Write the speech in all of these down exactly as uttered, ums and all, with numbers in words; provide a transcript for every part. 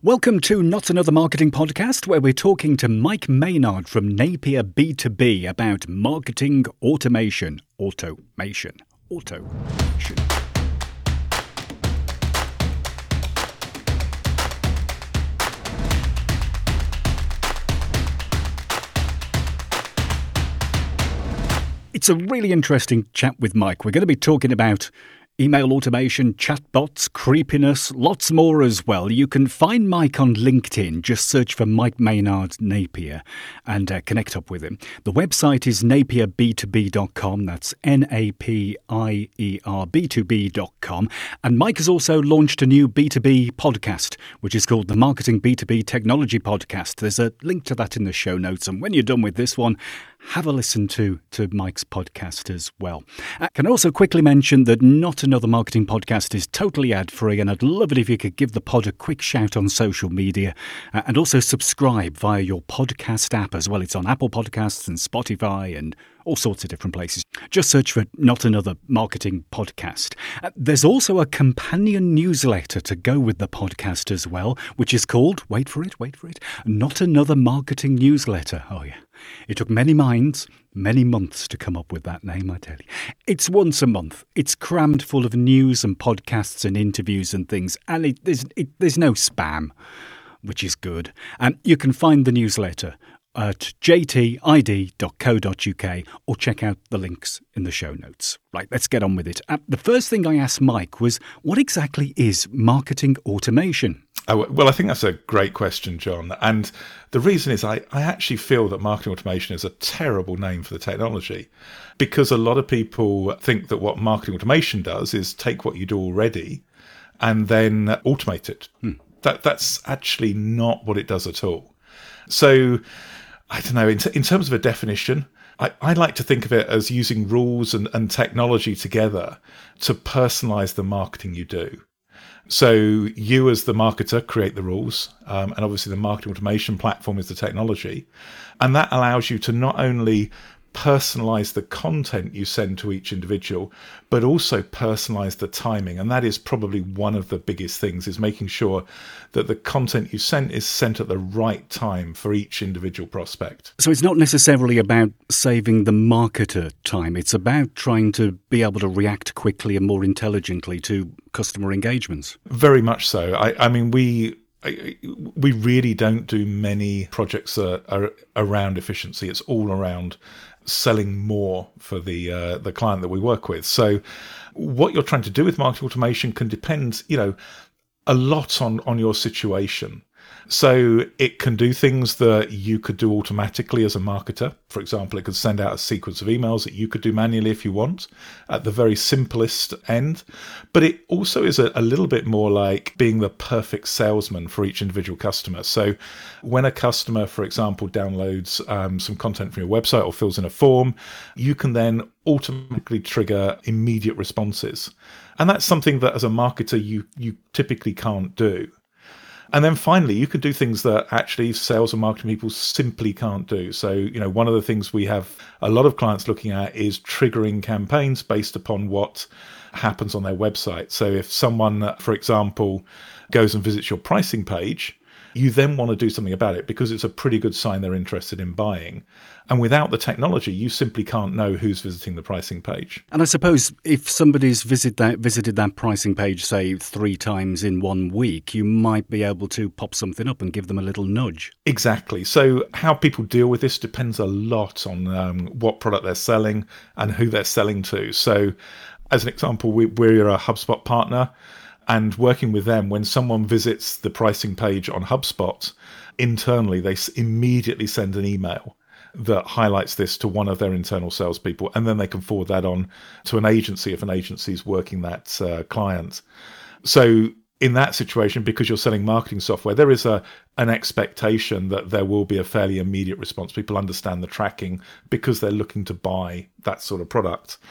Welcome to Not Another Marketing Podcast, where we're talking to Mike Maynard from Napier B two B about marketing automation. Automation. Automation. It's a really interesting chat with Mike. We're going to be talking about email automation, chatbots, creepiness, lots more as well. You can find Mike on LinkedIn. Just search for Mike Maynard Napier and uh, connect up with him. The website is napier b two b dot com. That's N A P I E R B two B dot com. And Mike has also launched a new B two B podcast, which is called the Marketing B two B Technology Podcast. There's a link to that in the show notes. And when you're done with this one, have a listen to, to Mike's podcast as well. I can also quickly mention that Not Another Marketing Podcast is totally ad-free, and I'd love it if you could give the pod a quick shout on social media uh, and also subscribe via your podcast app as well. It's on Apple Podcasts and Spotify and all sorts of different places. Just search for Not Another Marketing Podcast. Uh, there's also a companion newsletter to go with the podcast as well, which is called, wait for it, wait for it, Not Another Marketing Newsletter. Oh yeah. It took many minds, many months to come up with that name, I tell you. It's once a month. It's crammed full of news and podcasts and interviews and things, and it, there's, it, there's no spam, which is good. And you can find the newsletter at j t i d dot co dot u k or check out the links in the show notes. Right, let's get on with it. Uh, the first thing I asked Mike was, what exactly is marketing automation? Oh, well, I think that's a great question, John. And the reason is I, I actually feel that marketing automation is a terrible name for the technology, because a lot of people think that what marketing automation does is take what you do already and then automate it. Hmm. That That's actually not what it does at all. So, I don't know, in, t- in terms of a definition, I, I like to think of it as using rules and, and technology together to personalize the marketing you do. So you as the marketer create the rules, um, and obviously the marketing automation platform is the technology. And that allows you to not only personalize the content you send to each individual, but also personalize the timing. And that is probably one of the biggest things, is making sure that the content you send is sent at the right time for each individual prospect. So it's not necessarily about saving the marketer time. It's about trying to be able to react quickly and more intelligently to customer engagements. Very much so. I, I mean, we... we really don't do many projects uh, are around efficiency. It's all around selling more for the uh, the client that we work with. So what you're trying to do with marketing automation can depend, you know, a lot on, on your situation. So it can do things that you could do automatically as a marketer. For example, it could send out a sequence of emails that you could do manually if you want, at the very simplest end. But it also is a, a little bit more like being the perfect salesman for each individual customer. So when a customer, for example, downloads um, some content from your website or fills in a form, you can then automatically trigger immediate responses. And that's something that as a marketer, you you typically can't do. And then finally, you could do things that actually sales and marketing people simply can't do. So, you know, one of the things we have a lot of clients looking at is triggering campaigns based upon what happens on their website. So if someone, for example, goes and visits your pricing page, you then want to do something about it because it's a pretty good sign they're interested in buying. And without the technology, you simply can't know who's visiting the pricing page. And I suppose if somebody's visit that, visited that pricing page, say, three times in one week, you might be able to pop something up and give them a little nudge. Exactly. So how people deal with this depends a lot on um, what product they're selling and who they're selling to. So as an example, we, we're a HubSpot partner. And working with them, when someone visits the pricing page on HubSpot, internally, they immediately send an email that highlights this to one of their internal salespeople, and then they can forward that on to an agency if an agency is working that uh, client. So in that situation, because you're selling marketing software, there is a an expectation that there will be a fairly immediate response. People understand the tracking because they're looking to buy that sort of product.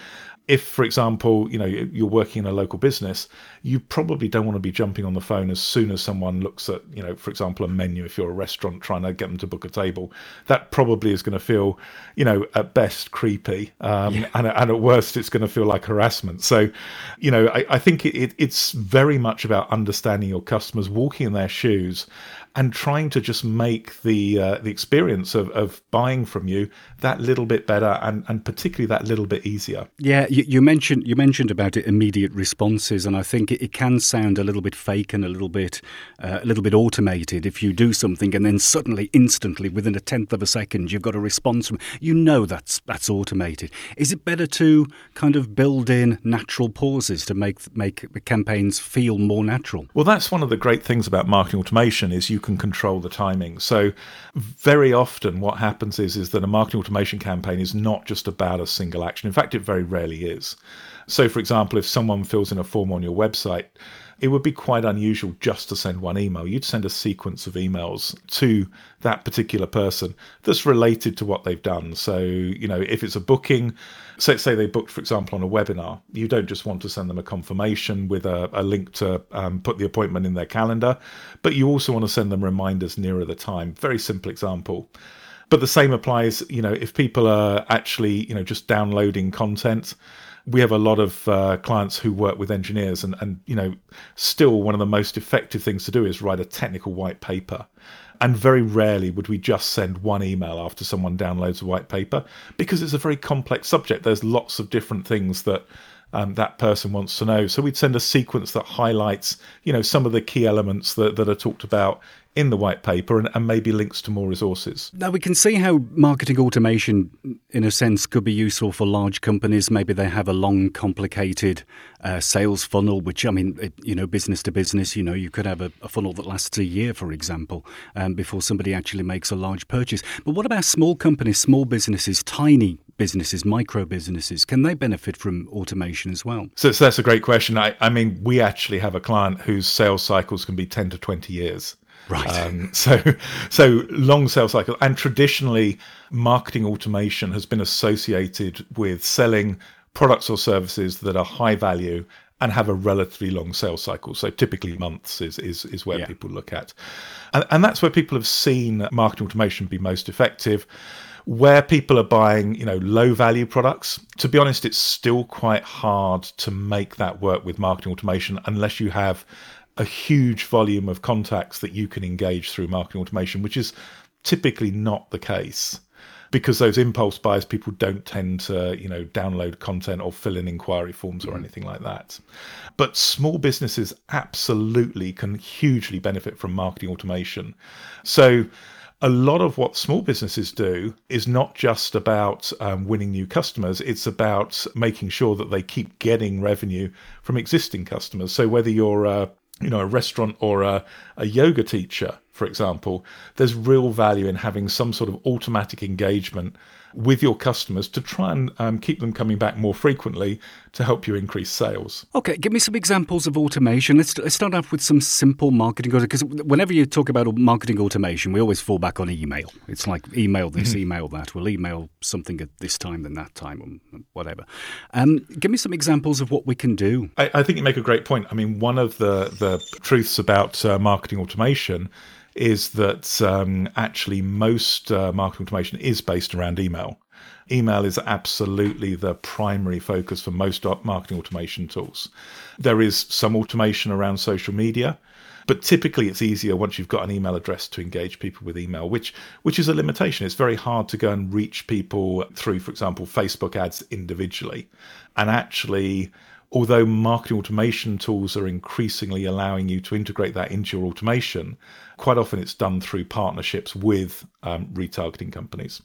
if, for example, you know, you're working in a local business, you probably don't want to be jumping on the phone as soon as someone looks at, you know, for example, a menu. If you're a restaurant trying to get them to book a table, that probably is going to feel, you know, at best creepy, um, yeah. and, and at worst it's going to feel like harassment. So, you know, I, I think it, it, it's very much about understanding your customers, walking in their shoes, and trying to just make the uh, the experience of, of buying from you that little bit better, and, and particularly that little bit easier. Yeah, you, you mentioned you mentioned about it, immediate responses, and I think it, it can sound a little bit fake and a little bit uh, a little bit automated if you do something and then suddenly, instantly, within a tenth of a second, you've got a response from. You know that's that's automated. Is it better to kind of build in natural pauses to make make campaigns feel more natural? Well, that's one of the great things about marketing automation is you can control the timing. So very often what happens is, is that a marketing automation campaign is not just about a single action. In fact, it very rarely is. So, for example, if someone fills in a form on your website, it would be quite unusual just to send one email. You'd send a sequence of emails to that particular person that's related to what they've done. So, you know, if it's a booking, say, say they booked, for example, on a webinar, you don't just want to send them a confirmation with a, a link to um, put the appointment in their calendar, but you also want to send them reminders nearer the time. Very simple example. But the same applies, you know, if people are actually, you know, just downloading content. We have a lot of uh, clients who work with engineers, and, and, you know, still one of the most effective things to do is write a technical white paper. And very rarely would we just send one email after someone downloads a white paper, because it's a very complex subject. There's lots of different things that um, that person wants to know. So we'd send a sequence that highlights, you know, some of the key elements that, that are talked about in the white paper, and, and maybe links to more resources. Now, we can see how marketing automation, in a sense, could be useful for large companies. Maybe they have a long, complicated uh, sales funnel, which, I mean, it, you know, business to business, you know, you could have a, a funnel that lasts a year, for example, um, before somebody actually makes a large purchase. But what about small companies, small businesses, tiny businesses, micro businesses? Can they benefit from automation as well? So, so that's a great question. I, I mean, we actually have a client whose sales cycles can be ten to twenty years. Right. Um, so, so long sales cycle, and traditionally, marketing automation has been associated with selling products or services that are high value and have a relatively long sales cycle. So, typically, months is is is where yeah. people look at, and, and that's where people have seen marketing automation be most effective. Where people are buying, you know, low value products, to be honest, it's still quite hard to make that work with marketing automation unless you have a huge volume of contacts that you can engage through marketing automation, which is typically not the case, because those impulse buyers, people don't tend to, you know, download content or fill in inquiry forms or anything like that. But small businesses absolutely can hugely benefit from marketing automation. So a lot of what small businesses do is not just about um, winning new customers. It's about making sure that they keep getting revenue from existing customers. So whether you're a you know, a restaurant or a, a yoga teacher, for example, there's real value in having some sort of automatic engagement with your customers to try and um, keep them coming back more frequently to help you increase sales. Okay, give me some examples of automation. Let's, let's start off with some simple marketing, because whenever you talk about marketing automation, we always fall back on email. It's like email this, mm-hmm. email that. We'll email something at this time, then that time, or whatever. Um, give me some examples of what we can do. I, I think you make a great point. I mean, one of the, the truths about uh, marketing automation is that um, actually most uh, marketing automation is based around email. Email is absolutely the primary focus for most marketing automation tools. There is some automation around social media, but typically it's easier once you've got an email address to engage people with email, which which is a limitation. It's very hard to go and reach people through, for example, Facebook ads individually. And actually, although marketing automation tools are increasingly allowing you to integrate that into your automation, quite often it's done through partnerships with um, retargeting companies.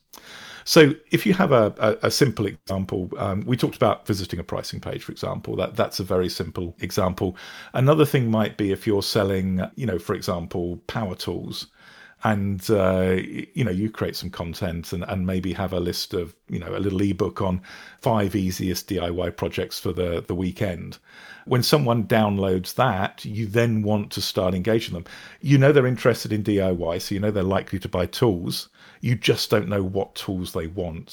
So if you have a, a, a simple example, um, we talked about visiting a pricing page, for example. That that's a very simple example. Another thing might be if you're selling, you know, for example, power tools. And, uh, you know, you create some content and, and maybe have a list of, you know, a little ebook on five easiest D I Y projects for the, the weekend. When someone downloads that, you then want to start engaging them. You know they're interested in D I Y, so you know they're likely to buy tools. You just don't know what tools they want.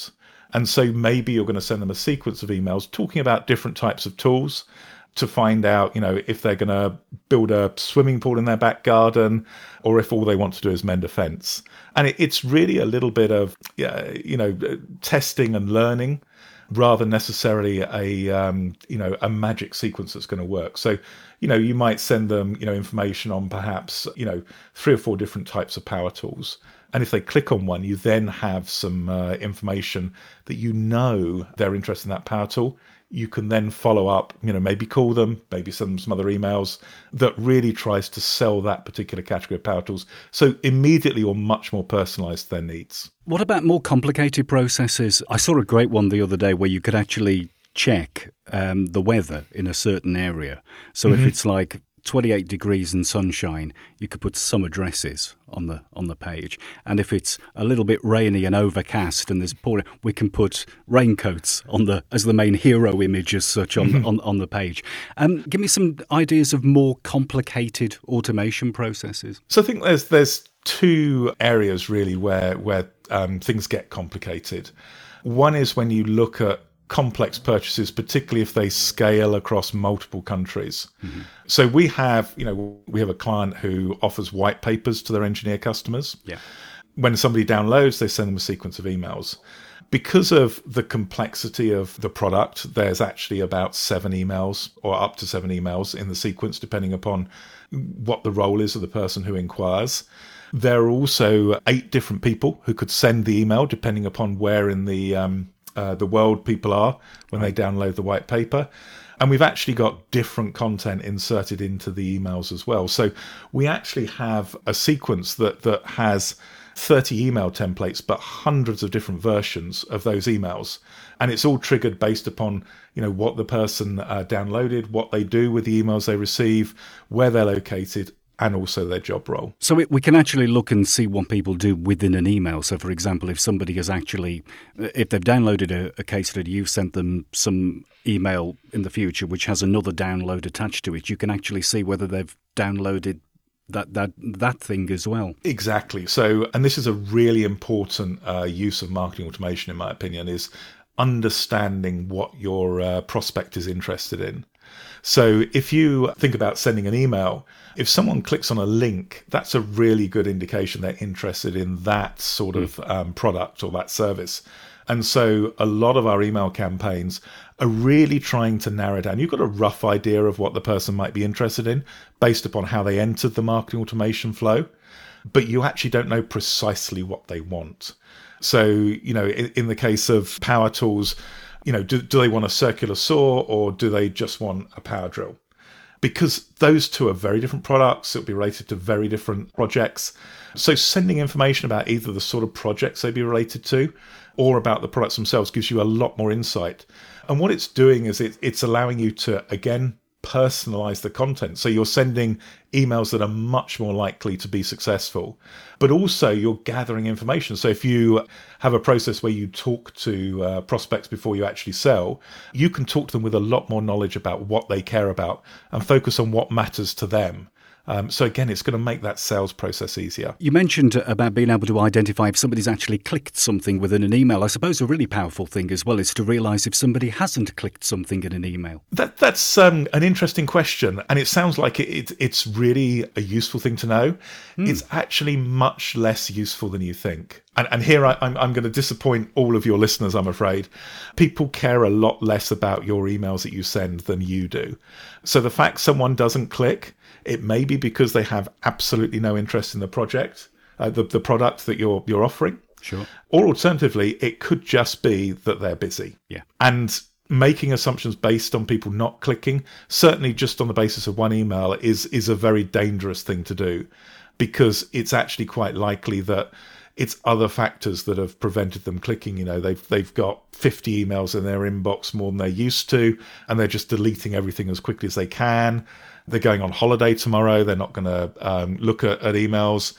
And so maybe you're going to send them a sequence of emails talking about different types of tools to find out, you know, if they're going to build a swimming pool in their back garden or if all they want to do is mend a fence. And it, it's really a little bit of, you know, testing and learning rather than necessarily a, um, you know, a magic sequence that's going to work. So, you know, you might send them, you know, information on perhaps, you know, three or four different types of power tools. And if they click on one, you then have some uh, information that you know they're interested in that power tool. You can then follow up, you know, maybe call them, maybe send them some other emails that really tries to sell that particular category of power tools. So immediately or much more personalized to their needs. What about more complicated processes? I saw a great one the other day where you could actually check um, the weather in a certain area. So mm-hmm. if it's like twenty-eight degrees and sunshine, you could put some addresses on the on the page. And if it's a little bit rainy and overcast and there's pouring, we can put raincoats on the as the main hero image as such on mm-hmm. on, on the page. Um, give me some ideas of more complicated automation processes. So I think there's there's two areas really where where um, things get complicated. One is when you look at complex purchases, particularly if they scale across multiple countries. Mm-hmm. So we have, you know, we have a client who offers white papers to their engineer customers. Yeah. When somebody downloads, they send them a sequence of emails. Because of the complexity of the product, there's actually about seven emails or up to seven emails in the sequence, depending upon what the role is of the person who inquires. There are also eight different people who could send the email, depending upon where in the um, Uh, the world people are when right. they download the white paper. And we've actually got different content inserted into the emails as well. So we actually have a sequence that that has thirty email templates, but hundreds of different versions of those emails. And it's all triggered based upon, you know, what the person uh, downloaded, what they do with the emails they receive, where they're located, and also their job role. So it, we can actually look and see what people do within an email. So, for example, if somebody has actually, if they've downloaded a, a case study, you've sent them some email in the future which has another download attached to it, you can actually see whether they've downloaded that that that thing as well. Exactly. So, and this is a really important uh, use of marketing automation, in my opinion, is understanding what your uh, prospect is interested in. So if you think about sending an email, if someone clicks on a link, that's a really good indication they're interested in that sort of um, product or that service. And so a lot of our email campaigns are really trying to narrow down. You've got a rough idea of what the person might be interested in based upon how they entered the marketing automation flow, but you actually don't know precisely what they want. So, you know, in, in the case of power tools, you know, do, do they want a circular saw or do they just want a power drill? Because those two are very different products. It'll be related to very different projects. So sending information about either the sort of projects they'd be related to or about the products themselves gives you a lot more insight. And what it's doing is it, it's allowing you to, again, personalize the content. So you're sending emails that are much more likely to be successful, but also you're gathering information. So if you have a process where you talk to uh, prospects before you actually sell, you can talk to them with a lot more knowledge about what they care about and focus on what matters to them. Um, so again, it's going to make that sales process easier. You mentioned about being able to identify if somebody's actually clicked something within an email. I suppose a really powerful thing as well is to realise if somebody hasn't clicked something in an email. That That's um, an interesting question. And it sounds like it, it, it's really a useful thing to know. Mm. It's actually much less useful than you think. And, and here I, I'm, I'm going to disappoint all of your listeners, I'm afraid. People care a lot less about your emails that you send than you do. So the fact someone doesn't click, it may be because they have absolutely no interest in the project, uh, the, the product that you're you're offering. Sure. Or alternatively, it could just be that they're busy. Yeah. And making assumptions based on people not clicking, certainly just on the basis of one email, is is a very dangerous thing to do, because it's actually quite likely that it's other factors that have prevented them clicking. You know, they've they've got fifty emails in their inbox more than they're used to, and they're just deleting everything as quickly as they can. They're going on holiday tomorrow. They're not going to um, look at, at emails.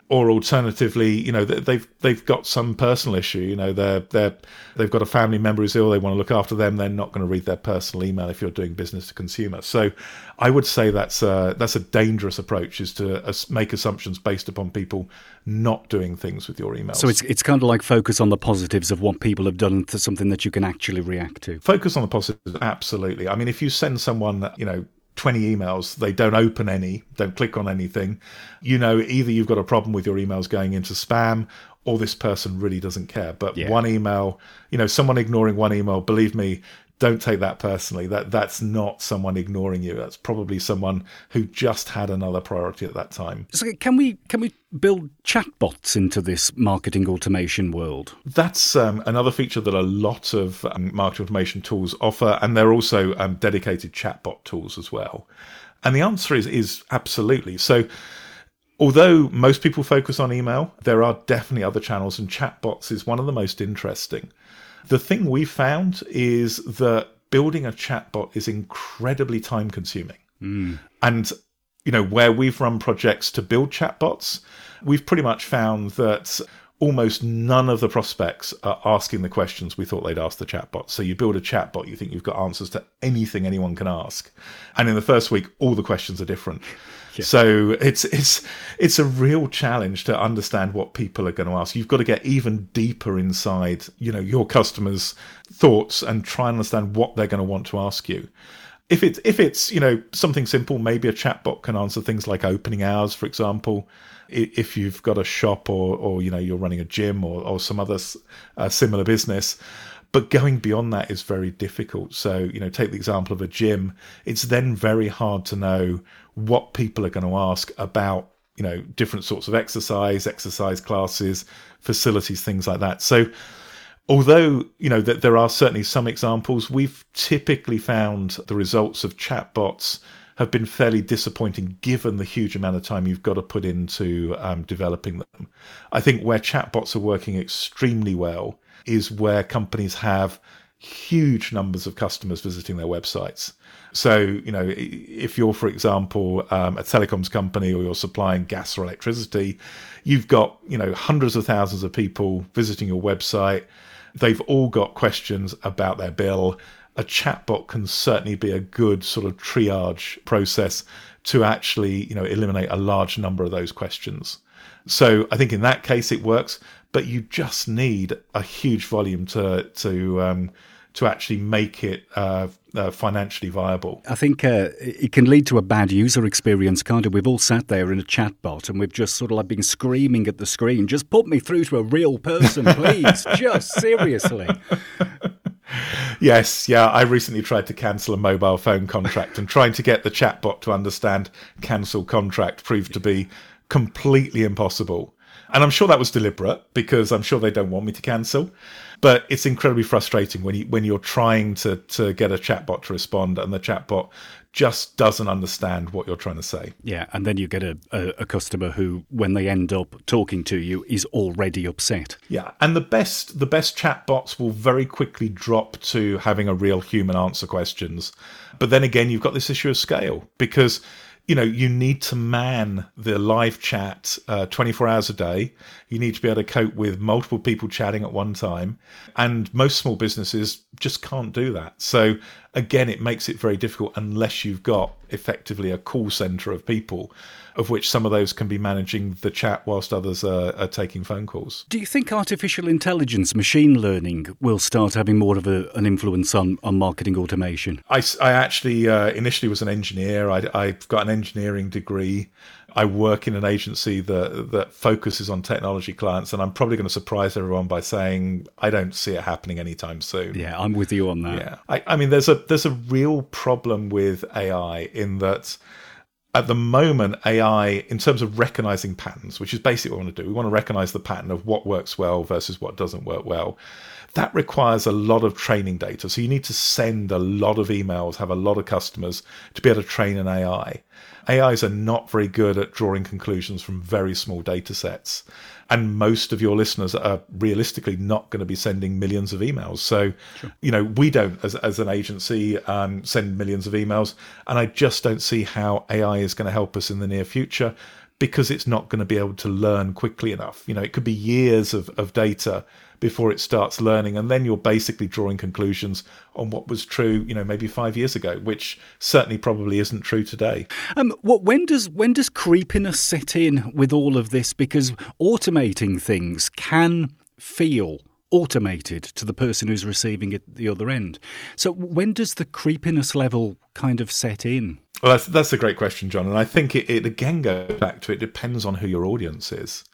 Or alternatively, you know, they've they've got some personal issue. You know, they're they're they've got a family member who's ill. They want to look after them. They're not going to read their personal email if you're doing business to consumer. So, I would say that's a, that's a dangerous approach, is to uh, make assumptions based upon people not doing things with your emails. So it's it's kind of like focus on the positives of what people have done to something that you can actually react to. Focus on the positives, absolutely. I mean, if you send someone, you know, twenty emails, they don't open any, don't click on anything, you know, either you've got a problem with your emails going into spam, or this person really doesn't care. But yeah. one email, you know, someone ignoring one email, believe me, don't take that personally. That that's not someone ignoring you. That's probably someone who just had another priority at that time. So can we can we build chatbots into this marketing automation world? That's um, another feature that a lot of um, marketing automation tools offer, and they're also um, dedicated chatbot tools as well. And the answer is is absolutely. So, although most people focus on email, there are definitely other channels, and chatbots is one of the most interesting. The thing we found is that building a chatbot is incredibly time consuming. Mm. And, you know, where we've run projects to build chatbots, we've pretty much found that almost none of the prospects are asking the questions we thought they'd ask the chatbot. So you build a chatbot, you think you've got answers to anything anyone can ask. And in the first week, all the questions are different. Yeah. So it's it's it's a real challenge to understand what people are going to ask. You've got to get even deeper inside, you know, your customers' thoughts and try and understand what they're going to want to ask you. If it's if it's you know something simple, maybe a chatbot can answer things like opening hours, for example. If you've got a shop or or you know you're running a gym or or some other uh, similar business. But going beyond that is very difficult. So, you know, take the example of a gym. It's then very hard to know what people are going to ask about, you know, different sorts of exercise, exercise classes, facilities, things like that. So, although, you know, that there are certainly some examples, we've typically found the results of chatbots have been fairly disappointing given the huge amount of time you've got to put into um, developing them. I think where chatbots are working extremely well is where companies have huge numbers of customers visiting their websites. So, you know, if you're, for example, um, a telecoms company or you're supplying gas or electricity, you've got, you know, hundreds of thousands of people visiting your website. They've all got questions about their bill. A chatbot can certainly be a good sort of triage process to actually, you know, eliminate a large number of those questions. So I think in that case it works, but you just need a huge volume to to um, to actually make it uh, uh, financially viable. I think uh, it can lead to a bad user experience, can't it? We've all sat there in a chatbot and we've just sort of like been screaming at the screen, just put me through to a real person, please, just seriously. Yes, yeah, I recently tried to cancel a mobile phone contract, and trying to get the chatbot to understand cancel contract proved to be completely impossible. And I'm sure that was deliberate, because I'm sure they don't want me to cancel. But it's incredibly frustrating when you when you're trying to to get a chatbot to respond and the chatbot just doesn't understand what you're trying to say. Yeah, and then you get a, a, a customer who, when they end up talking to you, is already upset. Yeah, and the best the best chatbots will very quickly drop to having a real human answer questions. But then again, you've got this issue of scale, because you know, you need to man the live chat uh, twenty-four hours a day. You need to be able to cope with multiple people chatting at one time. And most small businesses just can't do that. So again, it makes it very difficult unless you've got effectively a call center of people, of which some of those can be managing the chat whilst others are, are taking phone calls. Do you think artificial intelligence, machine learning, will start having more of a, an influence on, on marketing automation? I, I actually uh, initially was an engineer. I, I've got an engineering degree. I work in an agency that that focuses on technology clients, and I'm probably going to surprise everyone by saying I don't see it happening anytime soon. Yeah, I'm with you on that. Yeah, I, I mean, there's a there's a real problem with A I in that at the moment, A I, in terms of recognizing patterns, which is basically what we want to do, we want to recognize the pattern of what works well versus what doesn't work well. That requires a lot of training data. So you need to send a lot of emails, have a lot of customers to be able to train an A I. A Is are not very good at drawing conclusions from very small data sets. And most of your listeners are realistically not going to be sending millions of emails. So, sure. you know, we don't, as, as an agency, um, send millions of emails. And I just don't see how A I is going to help us in the near future, because it's not going to be able to learn quickly enough. You know, it could be years of, of data before it starts learning, and then you're basically drawing conclusions on what was true, you know, maybe five years ago, which certainly probably isn't true today. Um, what when does when does creepiness set in with all of this? Because automating things can feel automated to the person who's receiving it at the other end. So when does the creepiness level kind of set in? Well, that's that's a great question, John, and I think it, it again goes back to it depends on who your audience is.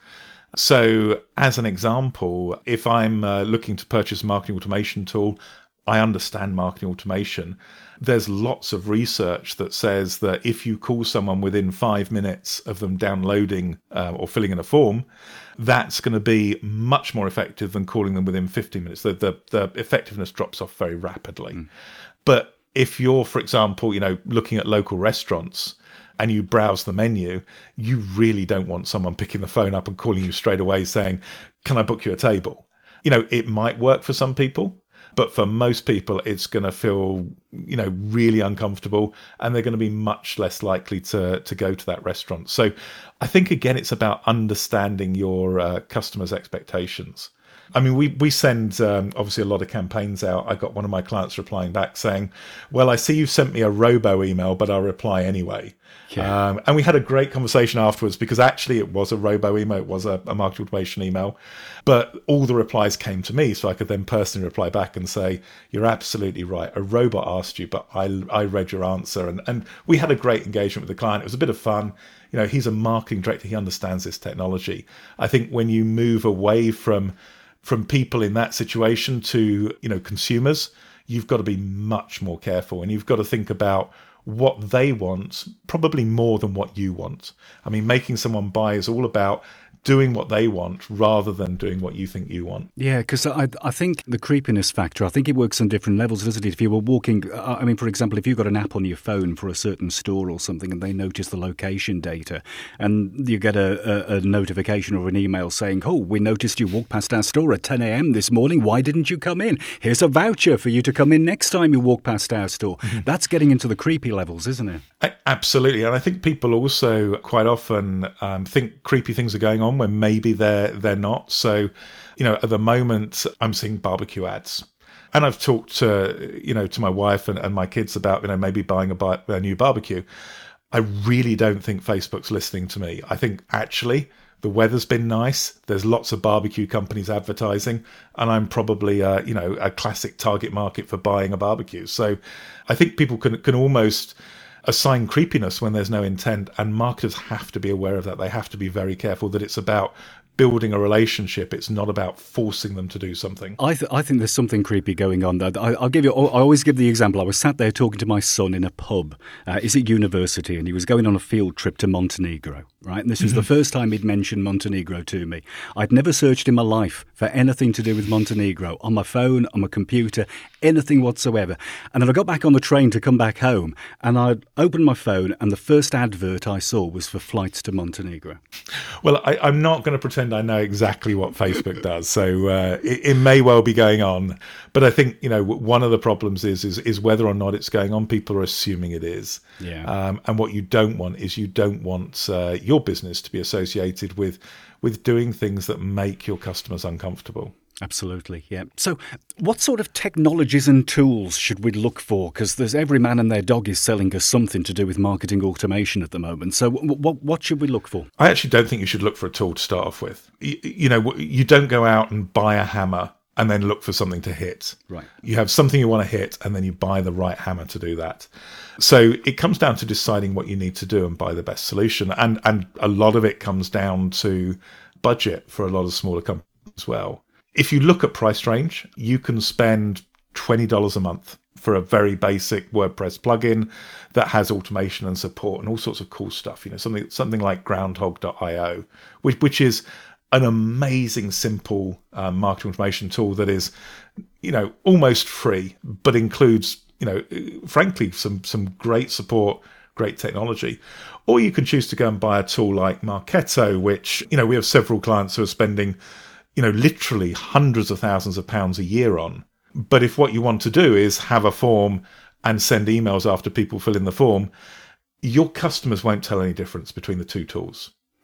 So, as an example, if I'm uh, looking to purchase a marketing automation tool, I understand marketing automation. There's lots of research that says that if you call someone within five minutes of them downloading uh, or filling in a form, that's going to be much more effective than calling them within fifteen minutes. The, the, the effectiveness drops off very rapidly. Mm. But if you're, for example, you know, looking at local restaurants, and you browse the menu, you really don't want someone picking the phone up and calling you straight away saying, can I book you a table? You know, it might work for some people, but for most people, it's going to feel, you know, really uncomfortable, and they're going to be much less likely to, to go to that restaurant. So I think, again, it's about understanding your uh, customers' expectations. I mean, we, we send, um, obviously, a lot of campaigns out. I got one of my clients replying back saying, well, I see you've sent me a robo email, but I'll reply anyway. Yeah. Um, and we had a great conversation afterwards, because actually it was a robo email. It was a, a marketing automation email. But all the replies came to me, so I could then personally reply back and say, you're absolutely right. A robot asked you, but I, I read your answer. And, and we had a great engagement with the client. It was a bit of fun. You know, he's a marketing director. He understands this technology. I think when you move away from from people in that situation to, you know, consumers, you've got to be much more careful, and you've got to think about what they want, probably more than what you want. I mean, making someone buy is all about doing what they want rather than doing what you think you want. Yeah, because I I think the creepiness factor, I think it works on different levels, doesn't it? If you were walking, I mean, for example, if you've got an app on your phone for a certain store or something and they notice the location data and you get a, a, a notification or an email saying, oh, we noticed you walked past our store at ten a.m. this morning, why didn't you come in? Here's a voucher for you to come in next time you walk past our store. Mm-hmm. That's getting into the creepy levels, isn't it? I, absolutely. And I think people also quite often um, think creepy things are going on when maybe they're they're not. So, you know, at the moment, I'm seeing barbecue ads, and I've talked to you know to my wife and, and my kids about you know maybe buying a, a new barbecue. I really don't think Facebook's listening to me. I think actually the weather's been nice. There's lots of barbecue companies advertising, and I'm probably uh, you know a classic target market for buying a barbecue. So, I think people can can almost assign creepiness when there's no intent, and marketers have to be aware of that. They have to be very careful that it's about building a relationship. It's not about forcing them to do something. I, th- I think there's something creepy going on there. I, I'll give you. I always give the example. I was sat there talking to my son in a pub. Uh, he's at university, and he was going on a field trip to Montenegro. Right, and this was mm-hmm. the first time he'd mentioned Montenegro to me. I'd never searched in my life for anything to do with Montenegro on my phone, on my computer, anything whatsoever. And then I got back on the train to come back home, and I opened my phone, and the first advert I saw was for flights to Montenegro. Well, I, I'm not going to pretend I know exactly what Facebook does, so uh, it, it may well be going on. But I think you know one of the problems is is, is whether or not it's going on. People are assuming it is. Yeah. Um, and what you don't want is you don't want uh, your business to be associated with with doing things that make your customers uncomfortable. Absolutely, yeah. So what sort of technologies and tools should we look for? Because there's every man and their dog is selling us something to do with marketing automation at the moment. So what what should we look for? I actually don't think you should look for a tool to start off with. You, you know, you don't go out and buy a hammer and then look for something to hit. Right. You have something you want to hit, and then you buy the right hammer to do that. So it comes down to deciding what you need to do and buy the best solution. And and a lot of it comes down to budget for a lot of smaller companies as well. If you look at price range, you can spend twenty dollars a month for a very basic WordPress plugin that has automation and support and all sorts of cool stuff. You know, something something like groundhog dot io, which which is an amazing, simple um, marketing automation tool that is, you know, almost free, but includes, you know, frankly, some some great support, great technology. Or you can choose to go and buy a tool like Marketo, which, you know, we have several clients who are spending, you know, literally hundreds of thousands of pounds a year on. But if what you want to do is have a form and send emails after people fill in the form, your customers won't tell any difference between the two tools.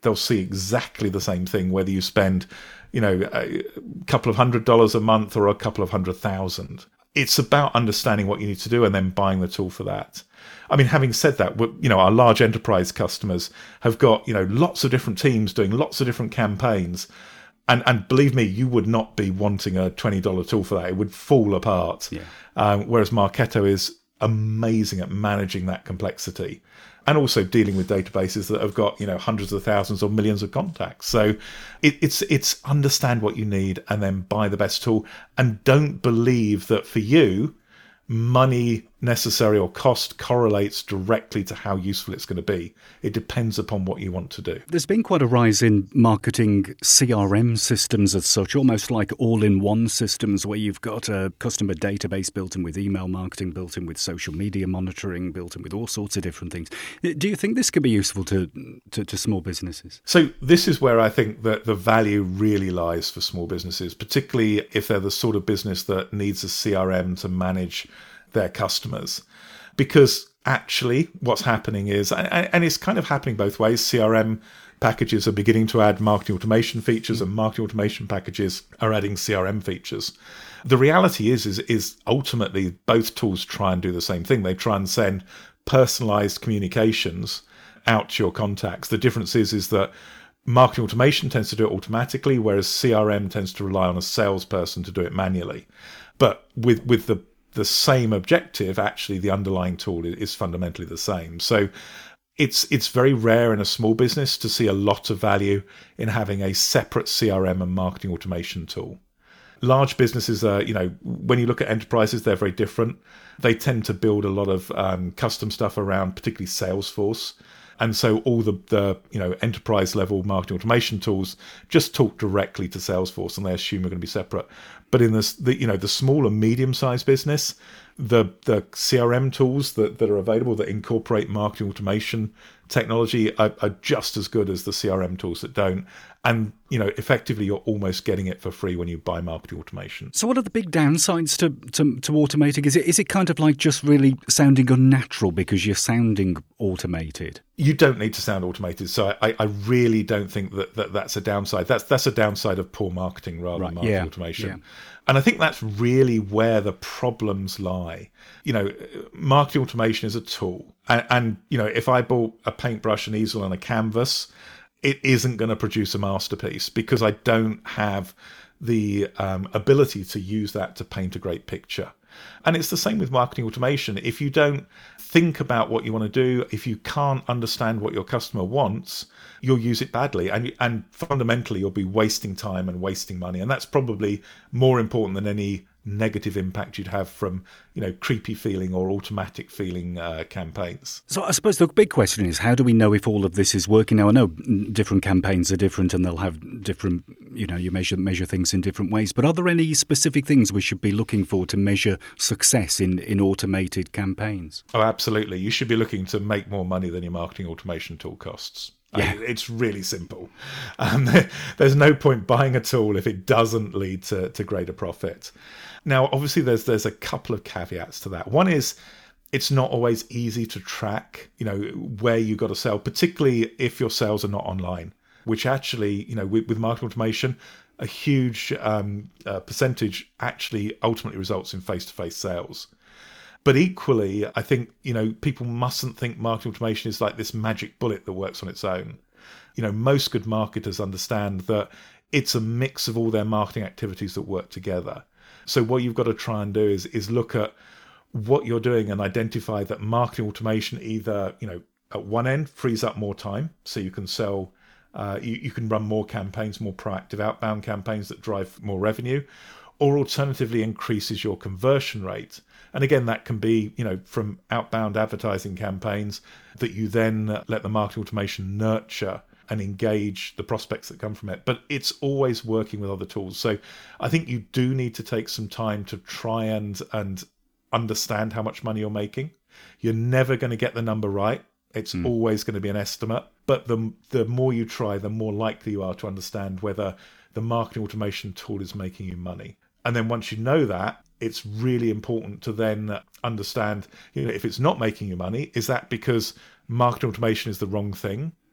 they'll see exactly the same thing, whether you spend, you know, a couple of hundred dollars a month or a couple of hundred thousand. It's about understanding what you need to do and then buying the tool for that. I mean, having said that, you know, our large enterprise customers have got, you know, lots of different teams doing lots of different campaigns. And and believe me, you would not be wanting a twenty dollars tool for that. It would fall apart. Yeah. Um, whereas Marketo is amazing at managing that complexity and also dealing with databases that have got, you know, hundreds of thousands or millions of contacts. So it, it's it's understand what you need and then buy the best tool. And don't believe that for you, money necessary or cost correlates directly to how useful it's going to be. It depends upon what you want to do. There's been quite a rise in marketing C R M systems as such, almost like all-in-one systems where you've got a customer database built in with email marketing, built in with social media monitoring, built in with all sorts of different things. Do you think this could be useful to, to, to small businesses? So this is where I think that the value really lies for small businesses, particularly if they're the sort of business that needs a C R M to manage their customers. Because actually what's happening is, and it's kind of happening both ways, C R M packages are beginning to add marketing automation features and marketing automation packages are adding C R M features. The reality is, is, is ultimately both tools try and do the same thing. They try and send personalized communications out to your contacts. The difference is, is that marketing automation tends to do it automatically, whereas C R M tends to rely on a salesperson to do it manually. But with, with the the same objective, actually the underlying tool is fundamentally the same. So it's it's very rare in a small business to see a lot of value in having a separate C R M and marketing automation tool. Large businesses are, you know, when you look at enterprises, they're very different. They tend to build a lot of um, custom stuff around particularly Salesforce. And so all the, the you know enterprise level marketing automation tools just talk directly to Salesforce, and they assume are going to be separate. But in this, the you know the small and medium sized business, the the C R M tools that, that are available that incorporate marketing automation technology are, are just as good as the C R M tools that don't. And you know, effectively, you're almost getting it for free when you buy marketing automation. So, what are the big downsides to, to to automating? Is it is it kind of like just really sounding unnatural because you're sounding automated? You don't need to sound automated. So, I, I really don't think that, that that's a downside. That's that's a downside of poor marketing rather right. than marketing yeah. automation. Yeah. And I think that's really where the problems lie. You know, marketing automation is a tool, and, and you know, if I bought a paintbrush, an easel, and a canvas, it isn't going to produce a masterpiece because I don't have the um, ability to use that to paint a great picture. And it's the same with marketing automation. If you don't think about what you want to do, if you can't understand what your customer wants, you'll use it badly. And, and fundamentally, you'll be wasting time and wasting money. And that's probably more important than any negative impact you'd have from, you know, creepy feeling or automatic feeling uh, campaigns. So I suppose the big question is, how do we know if all of this is working? Now, I know different campaigns are different and they'll have different, you know, you measure measure things in different ways. But are there any specific things we should be looking for to measure success in, in automated campaigns? Oh, absolutely. You should be looking to make more money than your marketing automation tool costs. Yeah. I mean, it's really simple. Um, there's no point buying a tool if it doesn't lead to, to greater profit. Now, obviously, there's there's a couple of caveats to that. One is it's not always easy to track, you know, where you got to sell, particularly if your sales are not online, which actually, you know, with, with marketing automation, a huge um, uh, percentage actually ultimately results in face-to-face sales. But equally, I think, you know, people mustn't think marketing automation is like this magic bullet that works on its own. You know, most good marketers understand that it's a mix of all their marketing activities that work together. So what you've got to try and do is is look at what you're doing and identify that marketing automation either, you know, at one end frees up more time so you can sell, uh, you, you can run more campaigns, more proactive outbound campaigns that drive more revenue, or alternatively increases your conversion rate. And again, that can be, you know, from outbound advertising campaigns that you then let the marketing automation nurture and engage the prospects that come from it. But it's always working with other tools. So I think you do need to take some time to try and and understand how much money you're making. You're never going to get the number right. It's mm. always going to be an estimate. But the the more you try, the more likely you are to understand whether the marketing automation tool is making you money. And then once you know that, it's really important to then understand, you know, if it's not making you money, is that because marketing automation is the wrong thing?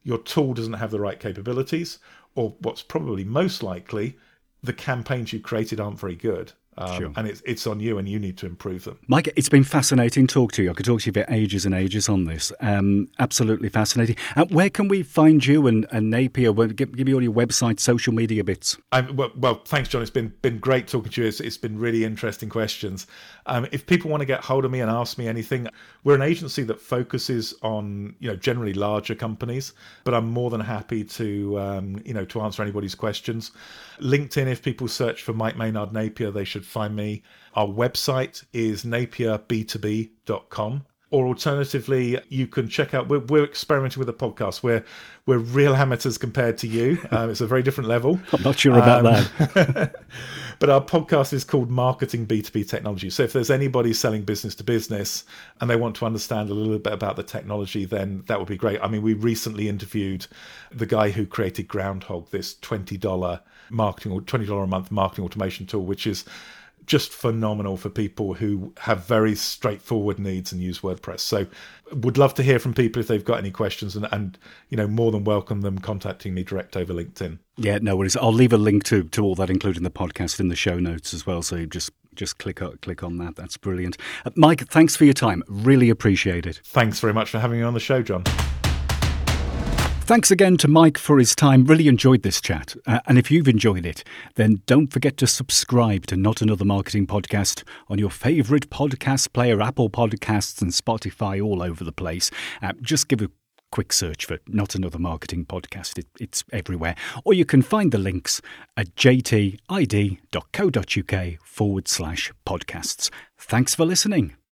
your tool doesn't have the right capabilities, or what's probably most likely, the campaigns you created aren't very good. Um, Sure. And it's it's on you, and you need to improve them. Mike, it's been fascinating to talk to you. I could talk to you for ages and ages on this. Um, absolutely fascinating. Uh, where can we find you and, and Napier? Well, give, give me all your website, social media bits. I'm, well, well, thanks, John. It's been been great talking to you. It's, it's been really interesting questions. Um, if people want to get hold of me and ask me anything, we're an agency that focuses on, you know, generally larger companies, but I'm more than happy to, um, you know, to answer anybody's questions. LinkedIn, if people search for Mike Maynard Napier, they should find me. Our website is napier b two b dot com. Or alternatively, you can check out, we're, we're experimenting with a podcast. We're, we're real amateurs compared to you. Um, it's a very different level. I'm not sure about um, that. But our podcast is called Marketing B two B Technology. So if there's anybody selling business to business and they want to understand a little bit about the technology, then that would be great. I mean, we recently interviewed the guy who created Groundhog, this twenty dollars marketing or twenty dollars a month marketing automation tool, which is just phenomenal for people who have very straightforward needs and use WordPress. So would love to hear from people if they've got any questions, and, and you know, more than welcome them contacting me direct over LinkedIn. Yeah, no worries. I'll leave a link to, to all that, including the podcast, in the show notes as well. So you just just click on, click on that. That's brilliant. Uh, Mike, thanks for your time. Really appreciate it. Thanks very much for having me on the show, John. Thanks again to Mike for his time. Really enjoyed this chat. Uh, and if you've enjoyed it, then don't forget to subscribe to Not Another Marketing Podcast on your favourite podcast player, Apple Podcasts and Spotify, all over the place. Uh, just give a quick search for Not Another Marketing Podcast. It, it's everywhere. Or you can find the links at jtid.co.uk forward slash podcasts. Thanks for listening.